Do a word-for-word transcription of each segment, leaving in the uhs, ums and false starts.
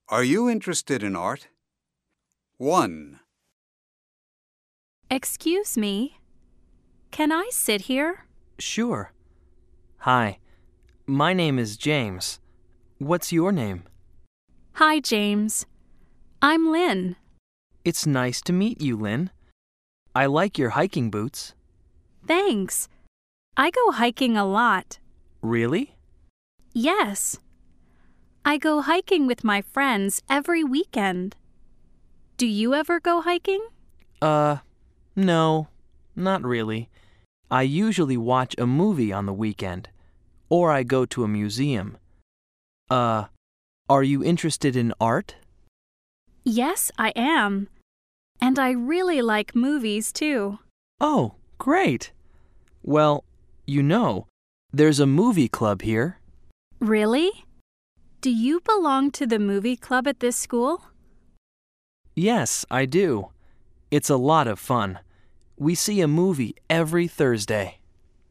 Are you interested in art? one. Excuse me. Can I sit here? Sure. Hi, my name is James. What's your name? Hi, James. I'm Lynn. It's nice to meet you, Lynn. I like your hiking boots. Thanks. I go hiking a lot. Really? Yes. I go hiking with my friends every weekend. Do you ever go hiking? Uh, no, not really. I usually watch a movie on the weekend, or I go to a museum. Uh, are you interested in art? Yes, I am. And I really like movies, too. Oh, great. Well, you know, there's a movie club here. Really? Do you belong to the movie club at this school? Yes, I do. It's a lot of fun. We see a movie every Thursday.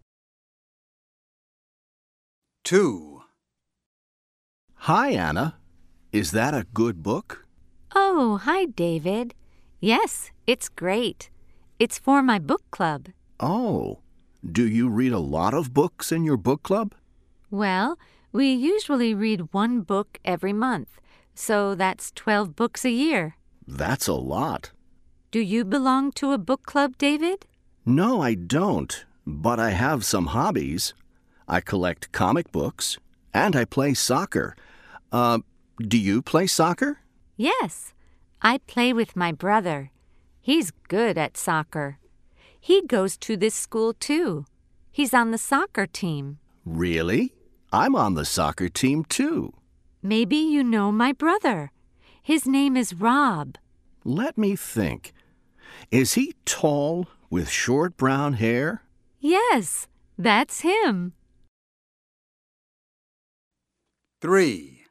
two. Hi, Anna. Is that a good book? Oh, hi, David. Yes, it's great. It's for my book club. Oh, do you read a lot of books in your book club? Well, we usually read one book every month, so that's twelve books a year. That's a lot. Do you belong to a book club, David? No, I don't, but I have some hobbies. I collect comic books, and I play soccer. Uh, do you play soccer? Yes, I play with my brother. He's good at soccer. He goes to this school, too. He's on the soccer team. Really? I'm on the soccer team, too. Maybe you know my brother. His name is Rob. Let me think. Is he tall with short brown hair? Yes, that's him. three.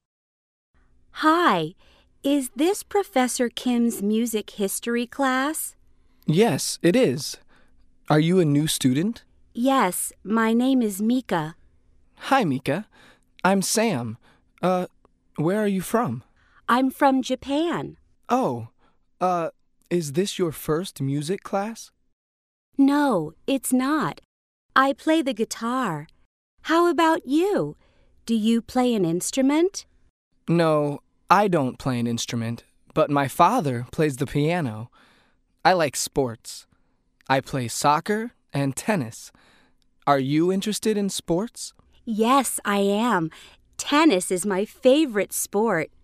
Hi, is this Professor Kim's music history class? Yes, it is. Are you a new student? Yes, my name is Mika. Hi, Mika. I'm Sam. Uh, where are you from? I'm from Japan. Oh, uh, is this your first music class? No, it's not. I play the guitar. How about you? Do you play an instrument? No, I don't play an instrument, but my father plays the piano. I like sports. I play soccer and tennis. Are you interested in sports? Yes, I am. Tennis is my favorite sport.